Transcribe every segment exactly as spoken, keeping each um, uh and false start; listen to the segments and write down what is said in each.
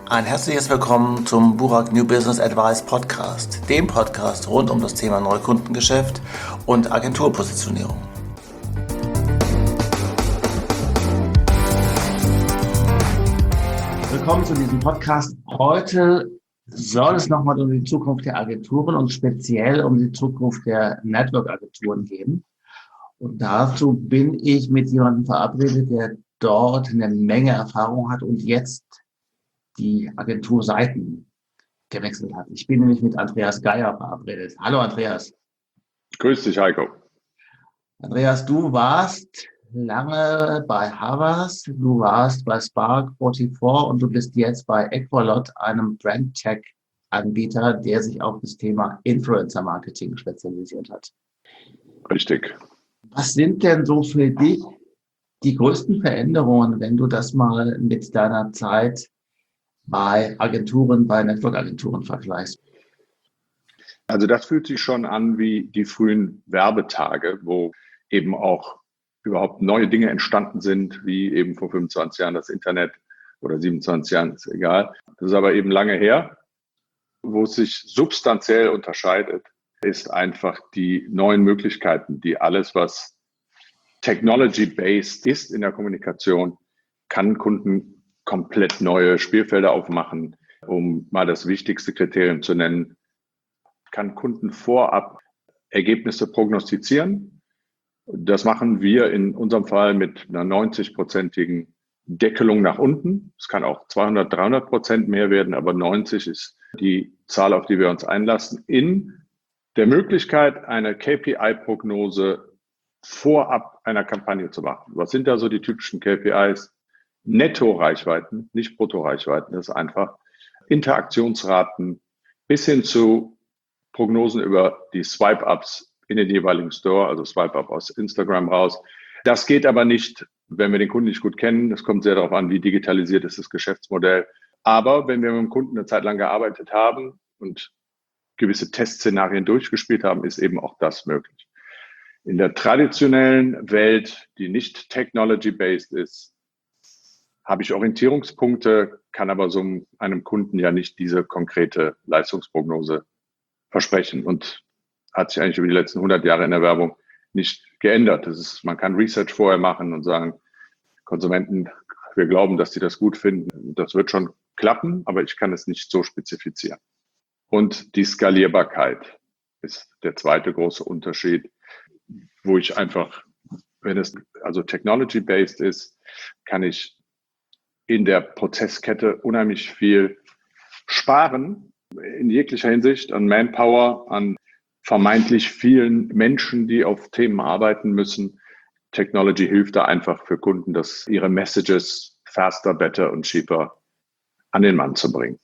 Ein herzliches Willkommen zum Burak New Business Advice Podcast, dem Podcast rund um das Thema Neukundengeschäft und Agenturpositionierung. Willkommen zu diesem Podcast. Heute soll es nochmal um die Zukunft der Agenturen und speziell um die Zukunft der Network-Agenturen gehen. Und dazu bin ich mit jemandem verabredet, der dort eine Menge Erfahrung hat und jetzt die Agenturseiten gewechselt hat. Ich bin nämlich mit Andreas Geier verabredet. Hallo Andreas. Grüß dich, Heiko. Andreas, du warst lange bei Havas, du warst bei Spark vierundvierzig und du bist jetzt bei Equalot, einem Brand-Tech-Anbieter, der sich auf das Thema Influencer-Marketing spezialisiert hat. Richtig. Was sind denn so für dich die größten Veränderungen, wenn du das mal mit deiner Zeit bei Agenturen, bei Network-Agenturen vergleichst? Also das fühlt sich schon an wie die frühen Werbetage, wo eben auch überhaupt neue Dinge entstanden sind, wie eben vor fünfundzwanzig Jahren das Internet oder siebenundzwanzig Jahren, ist egal. Das ist aber eben lange her. Wo es sich substanziell unterscheidet, ist einfach die neuen Möglichkeiten, die alles, was technology-based ist in der Kommunikation, kann Kunden komplett neue Spielfelder aufmachen. Um mal das wichtigste Kriterium zu nennen, kann Kunden vorab Ergebnisse prognostizieren. Das machen wir in unserem Fall mit einer neunzig-prozentigen Deckelung nach unten. Es kann auch zweihundert, dreihundert Prozent mehr werden, aber neunzig ist die Zahl, auf die wir uns einlassen, in der Möglichkeit, eine K P I-Prognose vorab einer Kampagne zu machen. Was sind da so die typischen K P Is? Netto-Reichweiten, nicht Brutto-Reichweiten, das ist einfach Interaktionsraten bis hin zu Prognosen über die Swipe-Ups in den jeweiligen Store, also Swipe-Up aus Instagram raus. Das geht aber nicht, wenn wir den Kunden nicht gut kennen. Es kommt sehr darauf an, wie digitalisiert ist das Geschäftsmodell. Aber wenn wir mit dem Kunden eine Zeit lang gearbeitet haben und gewisse Testszenarien durchgespielt haben, ist eben auch das möglich. In der traditionellen Welt, die nicht technology-based ist, habe ich Orientierungspunkte, kann aber so einem Kunden ja nicht diese konkrete Leistungsprognose versprechen und hat sich eigentlich über die letzten hundert Jahre in der Werbung nicht geändert. Das ist, man kann Research vorher machen und sagen, Konsumenten, wir glauben, dass die das gut finden. Das wird schon klappen, aber ich kann es nicht so spezifizieren. Und die Skalierbarkeit ist der zweite große Unterschied, wo ich einfach, wenn es also technology-based ist, kann ich in der Prozesskette unheimlich viel sparen, in jeglicher Hinsicht, an Manpower, an vermeintlich vielen Menschen, die auf Themen arbeiten müssen. Technology hilft da einfach für Kunden, dass ihre Messages faster, better und cheaper an den Mann zu bringen.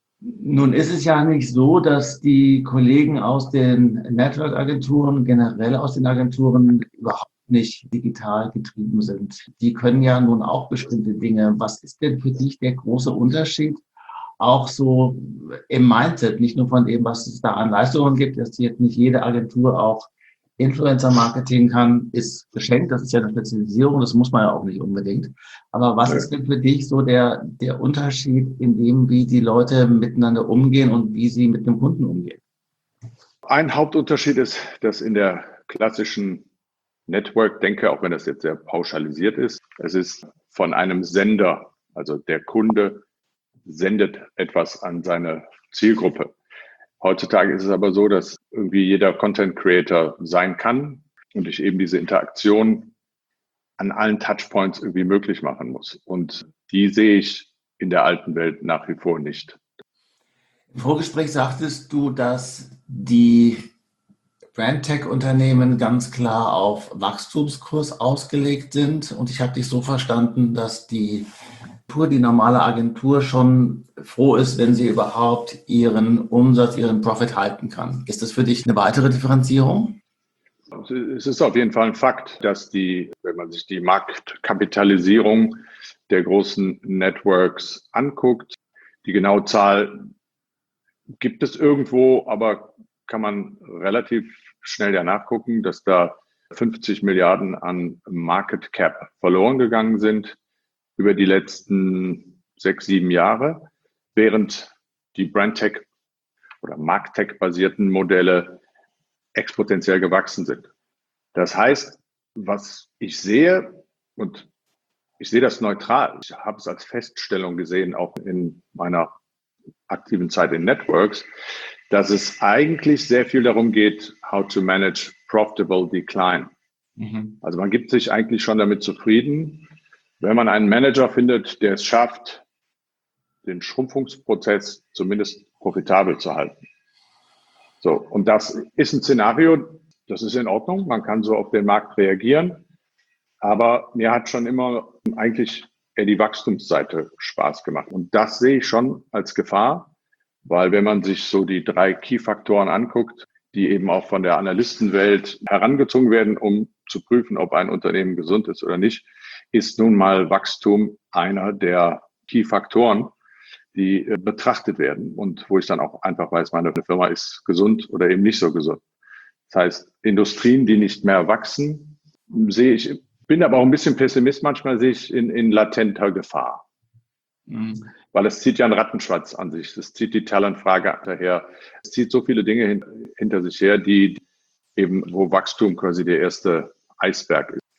Nun ist es ja nicht so, dass die Kollegen aus den Network-Agenturen, generell aus den Agenturen, überhaupt nicht digital getrieben sind. Die können ja nun auch bestimmte Dinge. Was ist denn für dich der große Unterschied? Auch so im Mindset, nicht nur von dem, was es da an Leistungen gibt, dass jetzt nicht jede Agentur auch Influencer-Marketing kann, ist geschenkt. Das ist ja eine Spezialisierung, das muss man ja auch nicht unbedingt. Aber was ist denn für dich so der, der Unterschied in dem, wie die Leute miteinander umgehen und wie sie mit dem Kunden umgehen? Ein Hauptunterschied ist, dass in der klassischen Network-Denke, auch wenn das jetzt sehr pauschalisiert ist, es ist von einem Sender, also der Kunde sendet etwas an seine Zielgruppe. Heutzutage ist es aber so, dass irgendwie jeder Content Creator sein kann und ich eben diese Interaktion an allen Touchpoints irgendwie möglich machen muss. Und die sehe ich in der alten Welt nach wie vor nicht. Im Vorgespräch sagtest du, dass die Brand-Tech-Unternehmen ganz klar auf Wachstumskurs ausgelegt sind. Und ich habe dich so verstanden, dass die die normale Agentur schon froh ist, wenn sie überhaupt ihren Umsatz, ihren Profit halten kann. Ist das für dich eine weitere Differenzierung? Es ist auf jeden Fall ein Fakt, dass die, wenn man sich die Marktkapitalisierung der großen Networks anguckt, die genaue Zahl gibt es irgendwo, aber kann man relativ schnell ja nachgucken, dass da fünfzig Milliarden an Market Cap verloren gegangen sind über die letzten sechs, sieben Jahre, während die Brandtech oder Marktech-basierten Modelle exponentiell gewachsen sind. Das heißt, was ich sehe, und ich sehe das neutral, ich habe es als Feststellung gesehen, auch in meiner aktiven Zeit in Networks, dass es eigentlich sehr viel darum geht, how to manage profitable decline. Mhm. Also man gibt sich eigentlich schon damit zufrieden, wenn man einen Manager findet, der es schafft, den Schrumpfungsprozess zumindest profitabel zu halten. So, und das ist ein Szenario, das ist in Ordnung, man kann so auf den Markt reagieren, aber mir hat schon immer eigentlich eher die Wachstumsseite Spaß gemacht. Und das sehe ich schon als Gefahr, weil wenn man sich so die drei Key-Faktoren anguckt, die eben auch von der Analystenwelt herangezogen werden, um zu prüfen, ob ein Unternehmen gesund ist oder nicht, ist nun mal Wachstum einer der Key-Faktoren, die äh, betrachtet werden und wo ich dann auch einfach weiß, meine Firma ist gesund oder eben nicht so gesund. Das heißt, Industrien, die nicht mehr wachsen, sehe ich, bin aber auch ein bisschen Pessimist, manchmal sehe ich in, in latenter Gefahr. Mhm. Weil es zieht ja einen Rattenschwanz an sich, es zieht die Talentfrage daher, es zieht so viele Dinge hin, hinter sich her, die eben, wo Wachstum quasi der erste Eisberg ist.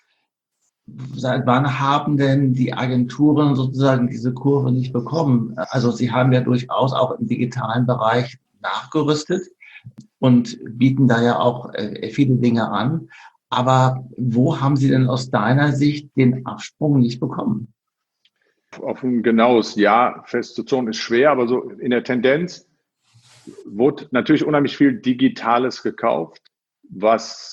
Seit wann haben denn die Agenturen sozusagen diese Kurve nicht bekommen? Also sie haben ja durchaus auch im digitalen Bereich nachgerüstet und bieten da ja auch viele Dinge an. Aber wo haben sie denn aus deiner Sicht den Absprung nicht bekommen? Auf ein genaues Jahr festzuzurren ist schwer, aber so in der Tendenz wurde natürlich unheimlich viel Digitales gekauft, was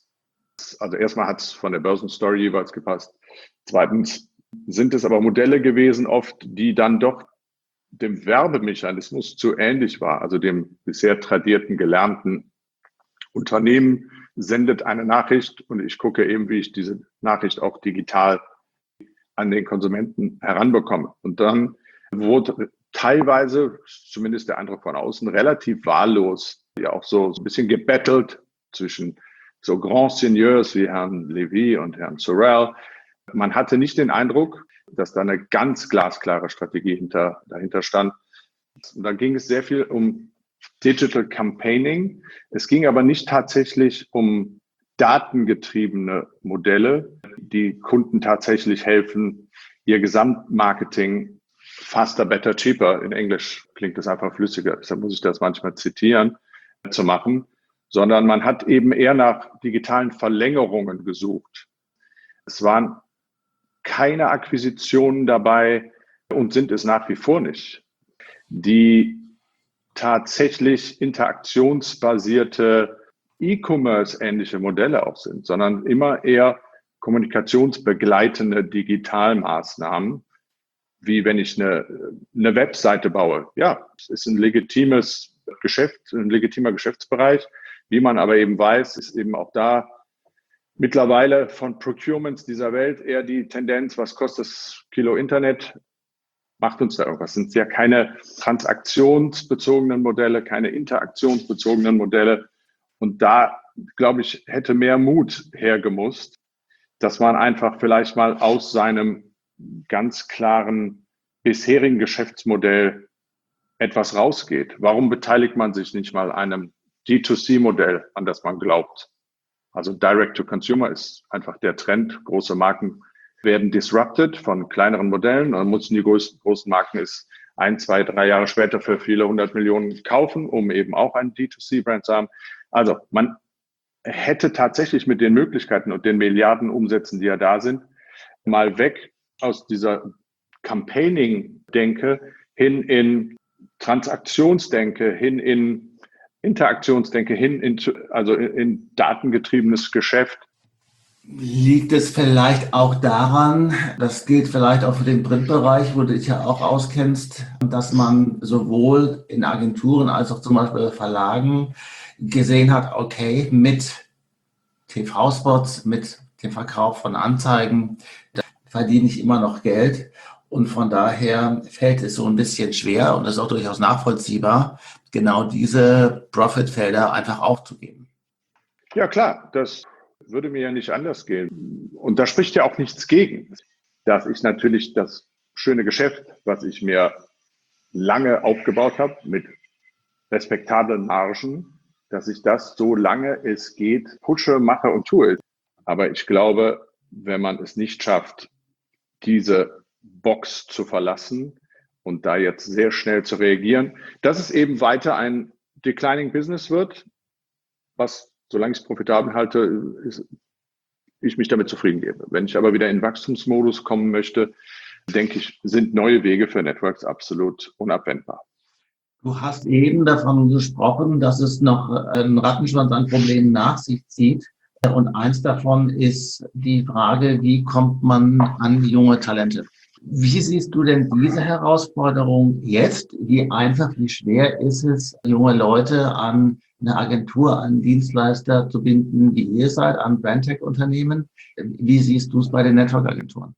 also erstmal hat es von der Börsenstory jeweils gepasst. Zweitens sind es aber Modelle gewesen oft, die dann doch dem Werbemechanismus zu ähnlich war, also dem bisher tradierten, gelernten Unternehmen sendet eine Nachricht und ich gucke eben, wie ich diese Nachricht auch digital an den Konsumenten heranbekomme. Und dann wurde teilweise, zumindest der Eindruck von außen, relativ wahllos, ja auch so ein bisschen gebettelt zwischen so Grand Seigneurs wie Herrn Levy und Herrn Sorrell. Man hatte nicht den Eindruck, dass da eine ganz glasklare Strategie hinter, dahinter stand. Und dann ging es sehr viel um Digital Campaigning. Es ging aber nicht tatsächlich um datengetriebene Modelle, die Kunden tatsächlich helfen, ihr Gesamtmarketing faster, better, cheaper, in Englisch klingt das einfach flüssiger, deshalb muss ich das manchmal zitieren, zu machen, sondern man hat eben eher nach digitalen Verlängerungen gesucht. Es waren keine Akquisitionen dabei und sind es nach wie vor nicht, die tatsächlich interaktionsbasierte E-Commerce-ähnliche Modelle auch sind, sondern immer eher kommunikationsbegleitende Digitalmaßnahmen, wie wenn ich eine, eine Webseite baue. Ja, es ist ein legitimes Geschäft, ein legitimer Geschäftsbereich. Wie man aber eben weiß, ist eben auch da mittlerweile von Procurements dieser Welt eher die Tendenz, was kostet das Kilo Internet? Macht uns da irgendwas. Es sind ja keine transaktionsbezogenen Modelle, keine interaktionsbezogenen Modelle. Und da, glaube ich, hätte mehr Mut hergemusst, dass man einfach vielleicht mal aus seinem ganz klaren bisherigen Geschäftsmodell etwas rausgeht. Warum beteiligt man sich nicht mal einem D zwei C-Modell, an das man glaubt? Also Direct-to-Consumer ist einfach der Trend. Große Marken werden disrupted von kleineren Modellen. Dann müssen die großen, großen Marken es ein, zwei, drei Jahre später für viele hundert Millionen kaufen, um eben auch einen D zwei C-Brand zu haben. Also man hätte tatsächlich mit den Möglichkeiten und den Milliarden Umsätzen, die ja da sind, mal weg aus dieser Campaigning-Denke hin in Transaktionsdenke, hin in Interaktionsdenke, hin in, also in datengetriebenes Geschäft. Liegt es vielleicht auch daran, das gilt vielleicht auch für den Printbereich, wo du dich ja auch auskennst, dass man sowohl in Agenturen als auch zum Beispiel Verlagen gesehen hat, okay, mit T V-Spots, mit dem Verkauf von Anzeigen, da verdiene ich immer noch Geld. Und von daher fällt es so ein bisschen schwer und das ist auch durchaus nachvollziehbar, genau diese Profitfelder einfach aufzugeben. Ja klar, das würde mir ja nicht anders gehen. Und da spricht ja auch nichts gegen, dass ich natürlich das schöne Geschäft, was ich mir lange aufgebaut habe, mit respektablen Margen, dass ich das so lange es geht pushe, mache und tue. Aber ich glaube, wenn man es nicht schafft, diese Box zu verlassen und da jetzt sehr schnell zu reagieren, dass es eben weiter ein declining Business wird, was, solange ich es profitabel halte, ist, ich mich damit zufrieden gebe. Wenn ich aber wieder in Wachstumsmodus kommen möchte, denke ich, sind neue Wege für Networks absolut unabwendbar. Du hast eben davon gesprochen, dass es noch einen Rattenschwanz an Problemen nach sich zieht. Und eins davon ist die Frage, wie kommt man an junge Talente? Wie siehst du denn diese Herausforderung jetzt? Wie einfach, wie schwer ist es, junge Leute an eine Agentur, an Dienstleister zu binden, wie ihr seid, an Brandtech-Unternehmen? Wie siehst du es bei den Network-Agenturen?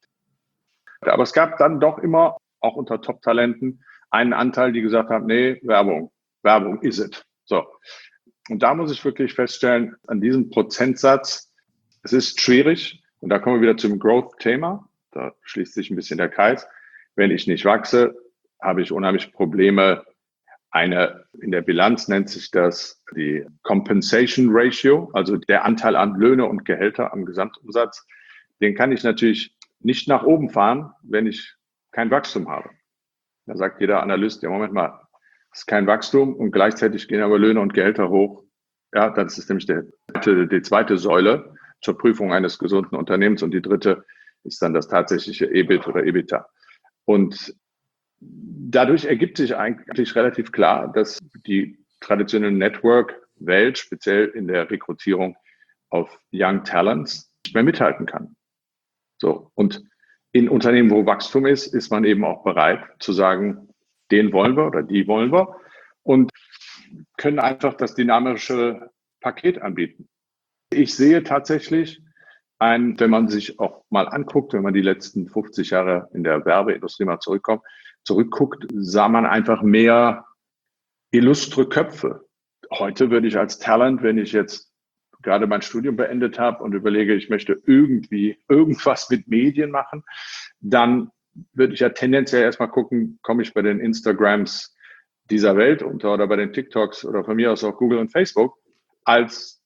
Aber es gab dann doch immer, auch unter Top-Talenten, einen Anteil, die gesagt haben, nee, Werbung, Werbung is it. So. Und da muss ich wirklich feststellen, an diesem Prozentsatz, es ist schwierig. Und da kommen wir wieder zum Growth-Thema. Da schließt sich ein bisschen der Kreis. Wenn ich nicht wachse, habe ich unheimlich Probleme. Eine, in der Bilanz nennt sich das die Compensation Ratio, also der Anteil an Löhne und Gehälter am Gesamtumsatz. Den kann ich natürlich nicht nach oben fahren, wenn ich kein Wachstum habe. Da sagt jeder Analyst, ja, Moment mal, es ist kein Wachstum und gleichzeitig gehen aber Löhne und Gehälter hoch. Ja, das ist nämlich der, die zweite Säule zur Prüfung eines gesunden Unternehmens und die dritte ist dann das tatsächliche E B I T oder EBITDA. Und dadurch ergibt sich eigentlich relativ klar, dass die traditionelle Network-Welt, speziell in der Rekrutierung auf Young Talents, nicht mehr mithalten kann. So. Und in Unternehmen, wo Wachstum ist, ist man eben auch bereit zu sagen, den wollen wir oder die wollen wir und können einfach das dynamische Paket anbieten. Ich sehe tatsächlich ein, wenn man sich auch mal anguckt, wenn man die letzten fünfzig Jahre in der Werbeindustrie mal zurückkommt, zurückguckt, sah man einfach mehr illustre Köpfe. Heute würde ich als Talent, wenn ich jetzt gerade mein Studium beendet habe und überlege, ich möchte irgendwie irgendwas mit Medien machen, dann würde ich ja tendenziell erstmal gucken, komme ich bei den Instagrams dieser Welt unter oder bei den TikToks oder von mir aus auch Google und Facebook, als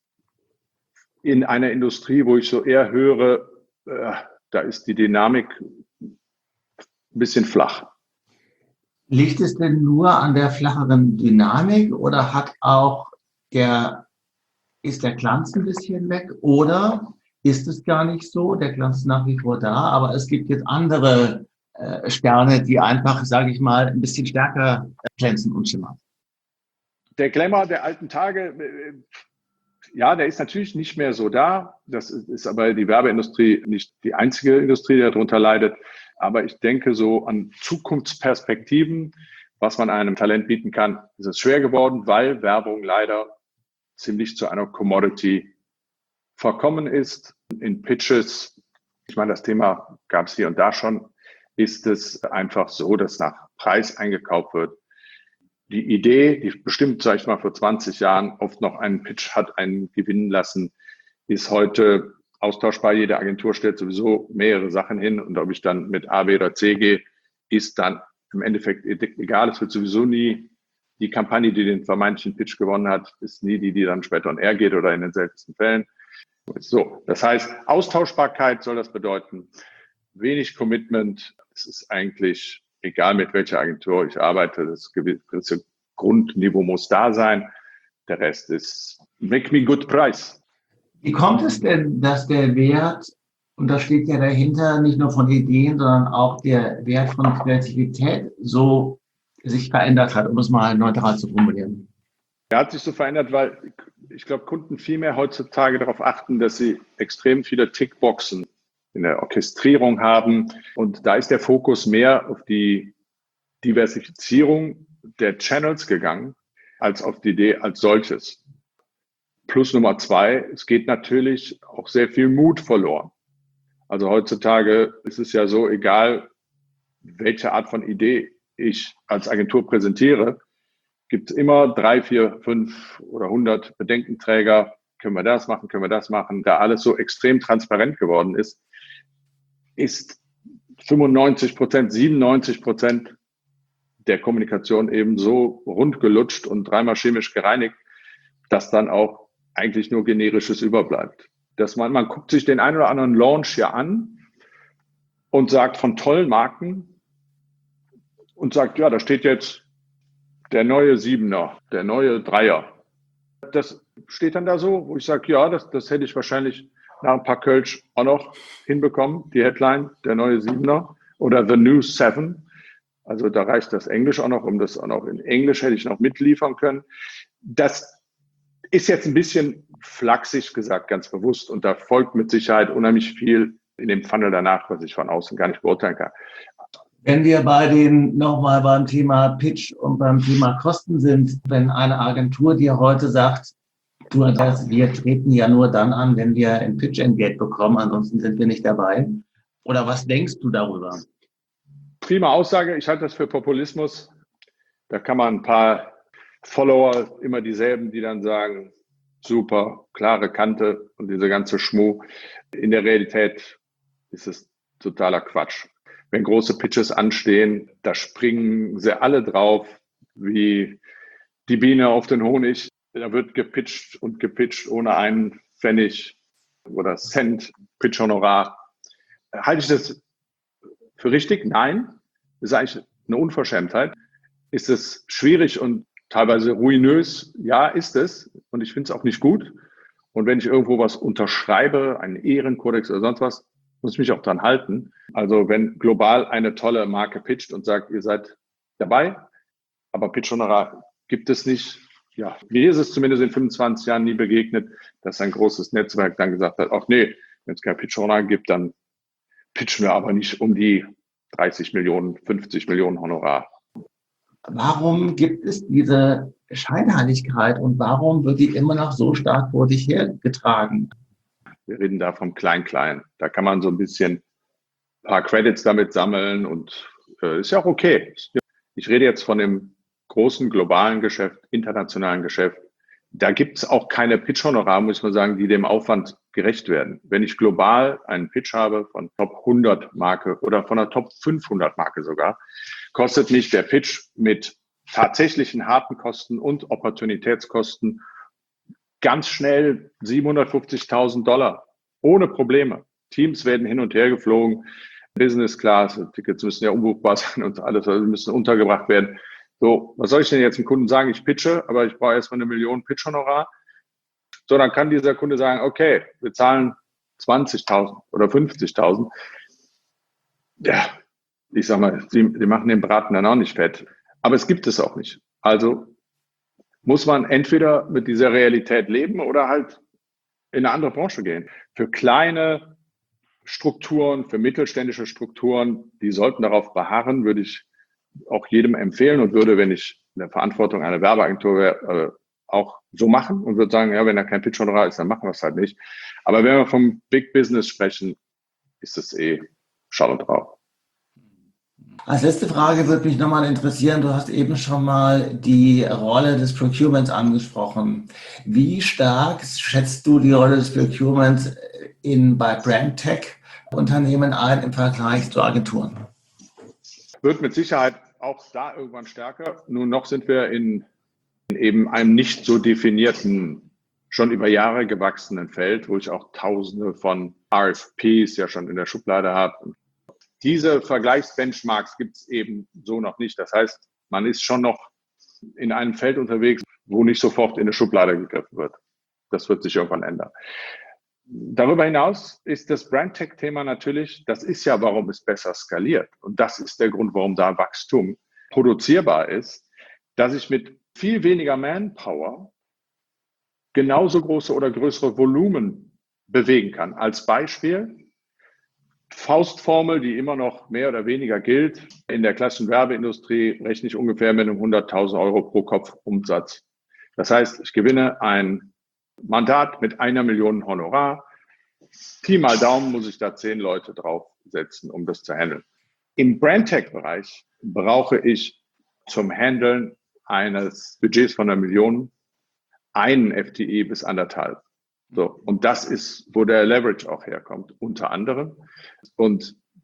in einer Industrie, wo ich so eher höre, äh, da ist die Dynamik ein bisschen flach. Liegt es denn nur an der flacheren Dynamik oder hat auch der, ist der Glanz ein bisschen weg oder ist es gar nicht so? Der Glanz ist nach wie vor da, aber es gibt jetzt andere äh, Sterne, die einfach, sage ich mal, ein bisschen stärker glänzen und schimmern. Der Glamour der alten Tage, äh, ja, der ist natürlich nicht mehr so da. Das ist aber die Werbeindustrie nicht die einzige Industrie, die darunter leidet. Aber ich denke so an Zukunftsperspektiven, was man einem Talent bieten kann, ist es schwer geworden, weil Werbung leider ziemlich zu einer Commodity verkommen ist. In Pitches, ich meine, das Thema gab es hier und da schon, ist es einfach so, dass nach Preis eingekauft wird. Die Idee, die bestimmt, sag ich mal, vor zwanzig Jahren oft noch einen Pitch hat einen gewinnen lassen, ist heute austauschbar. Jede Agentur stellt sowieso mehrere Sachen hin und ob ich dann mit A, B oder C gehe, ist dann im Endeffekt egal. Es wird sowieso nie die Kampagne, die den vermeintlichen Pitch gewonnen hat, ist nie die, die dann später on air geht oder in den seltensten Fällen. So, das heißt, Austauschbarkeit soll das bedeuten. Wenig Commitment. Es ist eigentlich egal, mit welcher Agentur ich arbeite. Das gewisse Grundniveau muss da sein. Der Rest ist make me good price. Wie kommt es denn, dass der Wert, und da steht ja dahinter, nicht nur von Ideen, sondern auch der Wert von Kreativität so sich verändert hat, um es mal neutral zu formulieren? Er hat sich so verändert, weil ich glaube, Kunden viel mehr heutzutage darauf achten, dass sie extrem viele Tickboxen in der Orchestrierung haben. Und da ist der Fokus mehr auf die Diversifizierung der Channels gegangen, als auf die Idee als solches. Plus Nummer zwei, es geht natürlich auch sehr viel Mut verloren. Also heutzutage ist es ja so, egal welche Art von Idee ich als Agentur präsentiere, gibt es immer drei, vier, fünf oder hundert Bedenkenträger. Können wir das machen, können wir das machen? Da alles so extrem transparent geworden ist, ist fünfundneunzig Prozent, siebenundneunzig Prozent der Kommunikation eben so rund gelutscht und dreimal chemisch gereinigt, dass dann auch eigentlich nur generisches überbleibt. Dass man, man guckt sich den einen oder anderen Launch hier an und sagt von tollen Marken und sagt, ja, da steht jetzt der neue Siebener, der neue Dreier. Das steht dann da so, wo ich sage, ja, das, das hätte ich wahrscheinlich nach ein paar Kölsch auch noch hinbekommen, die Headline, der neue Siebener oder The New Seven. Also da reicht das Englisch auch noch, um das auch noch in Englisch hätte ich noch mitliefern können. Das ist jetzt ein bisschen flachsig gesagt, ganz bewusst. Und da folgt mit Sicherheit unheimlich viel in dem Funnel danach, was ich von außen gar nicht beurteilen kann. Wenn wir bei den nochmal beim Thema Pitch und beim Thema Kosten sind, wenn eine Agentur dir heute sagt, du, Andreas, wir treten ja nur dann an, wenn wir ein Pitch-Engage bekommen, ansonsten sind wir nicht dabei. Oder was denkst du darüber? Prima Aussage, ich halte das für Populismus. Da kann man ein paar Follower, immer dieselben, die dann sagen, super, klare Kante und diese ganze Schmuh. In der Realität ist es totaler Quatsch. Wenn große Pitches anstehen, da springen sie alle drauf, wie die Biene auf den Honig. Da wird gepitcht und gepitcht ohne einen Pfennig oder Cent Pitch-Honorar. Halte ich das für richtig? Nein. Das ist eigentlich eine Unverschämtheit. Ist es schwierig und teilweise ruinös? Ja, ist es. Und ich finde es auch nicht gut. Und wenn ich irgendwo was unterschreibe, einen Ehrenkodex oder sonst was, muss ich mich auch dran halten. Also wenn global eine tolle Marke pitcht und sagt, ihr seid dabei, aber Pitch-Honorar gibt es nicht. Ja, mir ist es zumindest in fünfundzwanzig Jahren nie begegnet, dass ein großes Netzwerk dann gesagt hat, ach nee, wenn es kein Pitch-Honorar gibt, dann pitchen wir aber nicht um die dreißig Millionen, fünfzig Millionen Honorar. Warum gibt es diese Scheinheiligkeit und warum wird die immer noch so stark vor dich hergetragen? Wir reden da vom Klein-Klein. Da kann man so ein bisschen ein paar Credits damit sammeln und äh, ist ja auch okay. Ich rede jetzt von dem großen globalen Geschäft, internationalen Geschäft. Da gibt es auch keine Pitch-Honorar, muss man sagen, die dem Aufwand gerecht werden. Wenn ich global einen Pitch habe von Top hundert Marke oder von einer Top fünfhundert Marke sogar, kostet mich der Pitch mit tatsächlichen harten Kosten und Opportunitätskosten ganz schnell siebenhundertfünfzigtausend Dollar. Ohne Probleme. Teams werden hin und her geflogen. Business Class, Tickets müssen ja umbuchbar sein und alles, also müssen untergebracht werden. So, was soll ich denn jetzt dem Kunden sagen? Ich pitche, aber ich brauche erstmal eine Million Pitch-Honorar. So, dann kann dieser Kunde sagen, okay, wir zahlen zwanzigtausend oder fünfzigtausend. Ja, ich sag mal, die, die machen den Braten dann auch nicht fett. Aber es gibt es auch nicht. Also muss man entweder mit dieser Realität leben oder halt in eine andere Branche gehen. Für kleine Strukturen, für mittelständische Strukturen, die sollten darauf beharren, würde ich auch jedem empfehlen und würde, wenn ich in der Verantwortung einer Werbeagentur wäre, äh, auch so machen und würde sagen, ja, wenn da kein Pitch-Honorar ist, dann machen wir es halt nicht. Aber wenn wir vom Big Business sprechen, ist es eh Schall und Rauch. Als letzte Frage würde mich nochmal interessieren, du hast eben schon mal die Rolle des Procurements angesprochen. Wie stark schätzt du die Rolle des Procurements in, bei Brand-Tech-Unternehmen ein im Vergleich zu Agenturen? Wird mit Sicherheit auch da irgendwann stärker. Nun noch sind wir in, in eben einem nicht so definierten, schon über Jahre gewachsenen Feld, wo ich auch tausende von R F Ps ja schon in der Schublade habe. Diese Vergleichsbenchmarks gibt es eben so noch nicht. Das heißt, man ist schon noch in einem Feld unterwegs, wo nicht sofort in eine Schublade gegriffen wird. Das wird sich irgendwann ändern. Darüber hinaus ist das Brand-Tech-Thema natürlich, das ist ja, warum es besser skaliert. Und das ist der Grund, warum da Wachstum produzierbar ist, dass ich mit viel weniger Manpower genauso große oder größere Volumen bewegen kann. Als Beispiel Faustformel, die immer noch mehr oder weniger gilt. In der klassischen Werbeindustrie rechne ich ungefähr mit einem hunderttausend Euro pro Kopf Umsatz. Das heißt, ich gewinne ein Mandat mit einer Million Honorar. Pi mal Daumen muss ich da zehn Leute draufsetzen, um das zu handeln. Im Brand-Tech-Bereich brauche ich zum Handeln eines Budgets von einer Million einen F T E bis anderthalb. So, und das ist, wo der Leverage auch herkommt, unter anderem. Und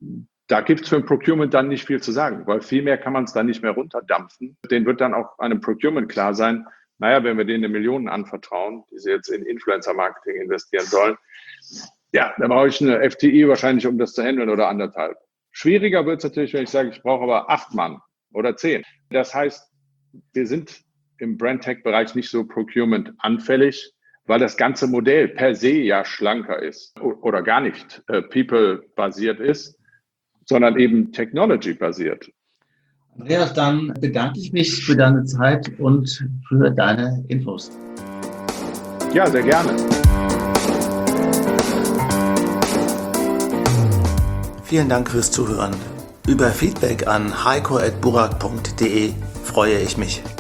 Da gibt es für ein Procurement dann nicht viel zu sagen, weil viel mehr kann man es dann nicht mehr runterdampfen. Den wird dann auch einem Procurement klar sein, naja, wenn wir denen eine Million anvertrauen, die sie jetzt in Influencer-Marketing investieren sollen, ja, da brauche ich eine F T E wahrscheinlich, um das zu handeln oder anderthalb. Schwieriger wird es natürlich, wenn ich sage, ich brauche aber acht Mann oder zehn. Das heißt, wir sind im Brand-Tech-Bereich nicht so Procurement anfällig, weil das ganze Modell per se ja schlanker ist oder gar nicht äh, people-basiert ist, sondern eben technology-basiert. Andreas, dann bedanke ich mich für deine Zeit und für deine Infos. Ja, sehr gerne. Vielen Dank fürs Zuhören. Über Feedback an heiko at burak punkt de freue ich mich.